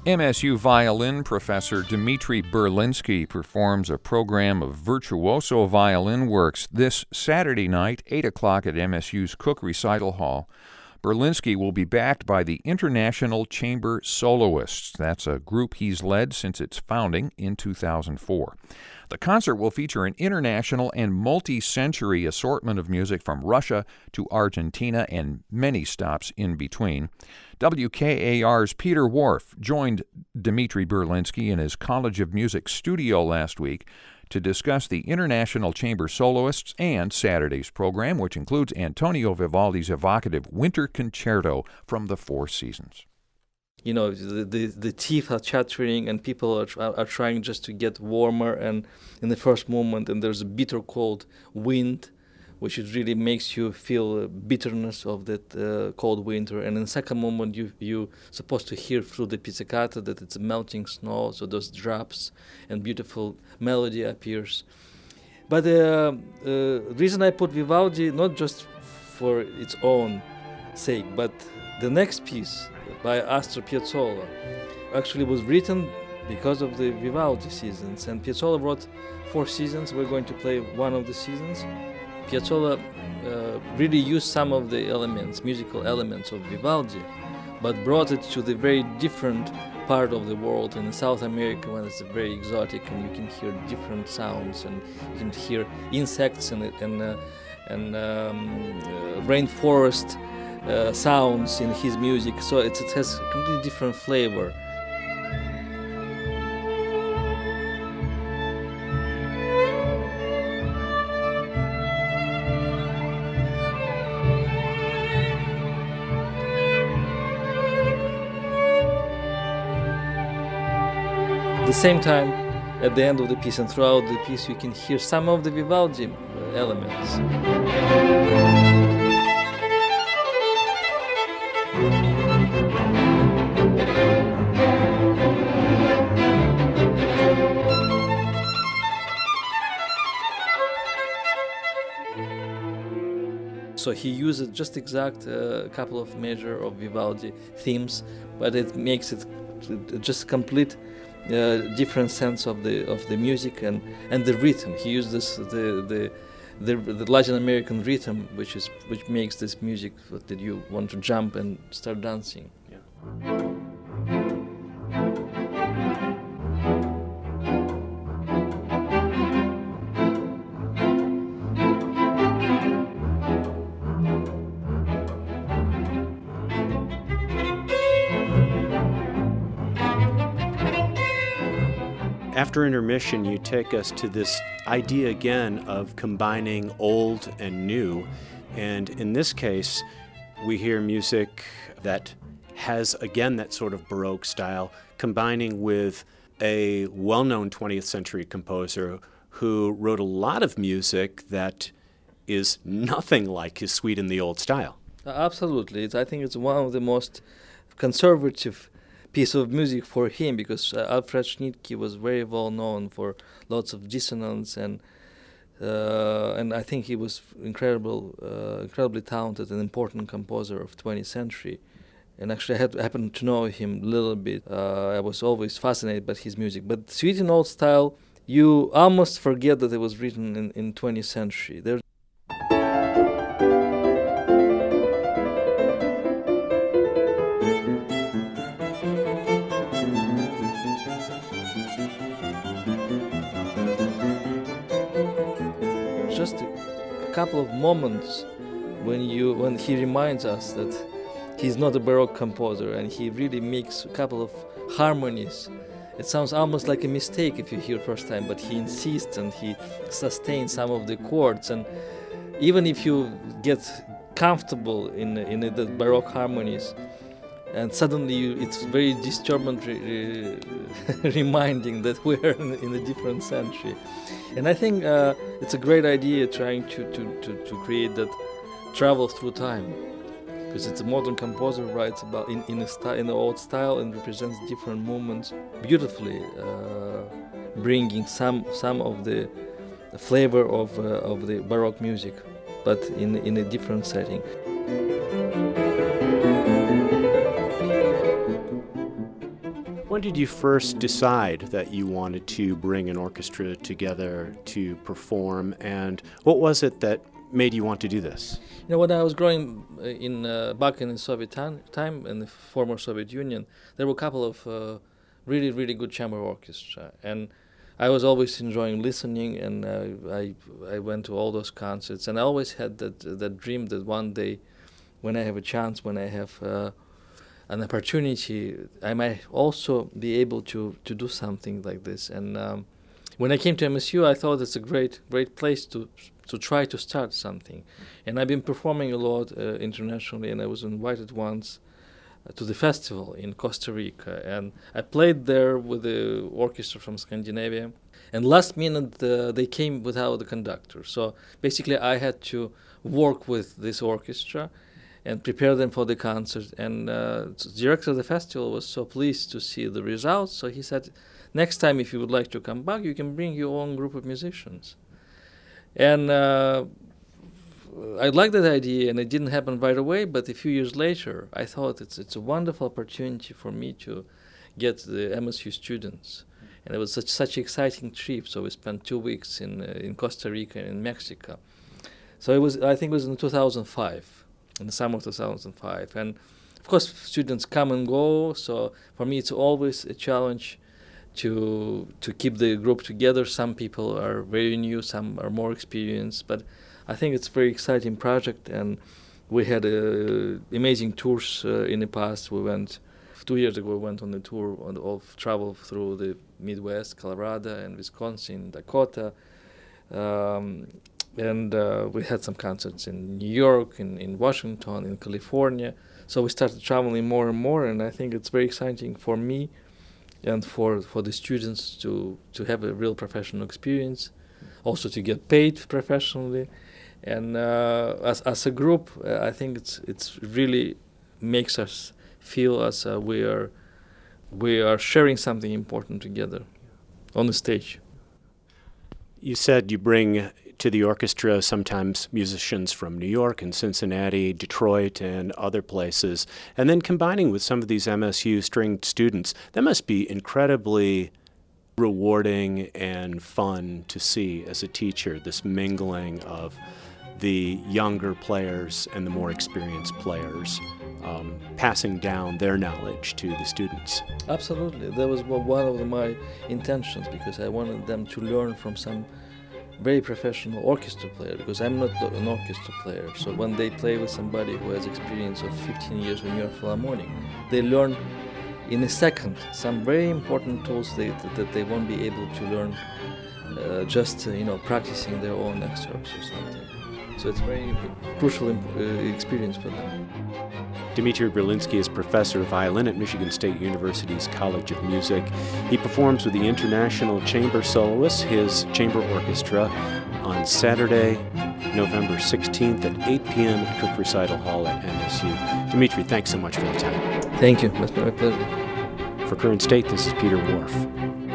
MSU violin professor Dmitry Berlinsky performs a program of virtuoso violin works this Saturday night, 8 o'clock at MSU's Cook Recital Hall. Berlinsky will be backed by the International Chamber Soloists. That's a group he's led since its founding in 2004. The concert will feature an international and multi-century assortment of music from Russia to Argentina and many stops in between. WKAR's Peter Wharf joined Dmitry Berlinsky in his College of Music studio last week to discuss the International Chamber Soloists and Saturday's program, which includes Antonio Vivaldi's evocative Winter Concerto from the Four Seasons. You know, the teeth are chattering and people are trying just to get warmer, and in the first moment, and there's a bitter cold wind, which it really makes you feel bitterness of that cold winter. And in the second moment, you're supposed to hear through the pizzicato that it's melting snow, so those drops and beautiful melody appears. But the reason I put Vivaldi, not just for its own sake, but the next piece by Astor Piazzolla actually was written because of the Vivaldi seasons. And Piazzolla wrote 4 seasons. We're going to play one of the seasons. Piazzolla really used some of the elements, musical elements of Vivaldi, but brought it to the very different part of the world in South America, when it's very exotic and you can hear different sounds and you can hear insects and rainforest sounds in his music. So it has a completely different flavor. At the same time, at the end of the piece and throughout the piece, you can hear some of the Vivaldi elements. So he uses just exact couple of measure of Vivaldi themes, but it makes it just complete different sense of the music and the rhythm. He uses the Latin American rhythm, which makes this music that you want to jump and start dancing. Yeah. After intermission, you take us to this idea again of combining old and new. And in this case, we hear music that has, again, that sort of Baroque style, combining with a well-known 20th century composer who wrote a lot of music that is nothing like his Suite in the Old Style. Absolutely. I think it's one of the most conservative piece of music for him, because Alfred Schnittke was very well known for lots of dissonance, and I think he was incredibly talented and important composer of 20th century. And actually, I happened to know him a little bit. I was always fascinated by his music. But Suite in Old Style, you almost forget that it was written in 20th century. Just a couple of moments when he reminds us that he's not a Baroque composer, and he really makes a couple of harmonies. It sounds almost like a mistake if you hear first time, but he insists and he sustains some of the chords. And even if you get comfortable in the Baroque harmonies, and suddenly it's very disturbing, reminding that we're in a different century. And I think it's a great idea trying to create that travel through time, because it's a modern composer who writes about in the old style and represents different movements beautifully, bringing some of the flavor of the Baroque music, but in a different setting. When did you first decide that you wanted to bring an orchestra together to perform, and what was it that made you want to do this? You know, when I was growing back in the Soviet time, in the former Soviet Union, there were a couple of really, really good chamber orchestra, and I was always enjoying listening, and I went to all those concerts, and I always had that dream that one day, when I have a chance, when I have an opportunity, I might also be able to do something like this. And when I came to MSU, I thought it's a great place to try to start something. And I've been performing a lot internationally, and I was invited once to the festival in Costa Rica, and I played there with the orchestra from Scandinavia. And last minute they came without the conductor, so basically I had to work with this orchestra and prepare them for the concert. And the director of the festival was so pleased to see the results, so he said, next time if you would like to come back, you can bring your own group of musicians. And I liked that idea, and it didn't happen right away, but a few years later, I thought it's a wonderful opportunity for me to get the MSU students. And it was such an exciting trip, so we spent 2 weeks in Costa Rica and in Mexico. So I think it was in 2005, in the summer of 2005. And of course, students come and go, so for me it's always a challenge to keep the group together. Some people are very new, some are more experienced, but I think it's a very exciting project, and we had amazing tours in the past. 2 years ago, we went on the tour of travel through the Midwest, Colorado and Wisconsin, Dakota, and we had some concerts in New York, in Washington, in California. So we started traveling more and more, and I think it's very exciting for me and for the students to have a real professional experience, also to get paid professionally. And as a group, I think it's really makes us feel as we are sharing something important together on the stage. You said you bring to the orchestra sometimes musicians from New York and Cincinnati, Detroit, and other places, and then combining with some of these MSU stringed students. That must be incredibly rewarding and fun to see as a teacher, this mingling of the younger players and the more experienced players, passing down their knowledge to the students. Absolutely. That was one of my intentions, because I wanted them to learn from some very professional orchestra player, because I'm not an orchestra player. So when they play with somebody who has experience of 15 years in New York Philharmonic, they learn in a second some very important tools that they won't be able to learn just practicing their own excerpts or something. So it's a very crucial experience for them. Dmitry Berlinski is professor of violin at Michigan State University's College of Music. He performs with the International Chamber Soloists, his chamber orchestra, on Saturday, November 16th at 8 p.m. at Cook Recital Hall at MSU. Dmitry, thanks so much for the time. Thank you. It's been my pleasure. For Current State, this is Peter Whorf.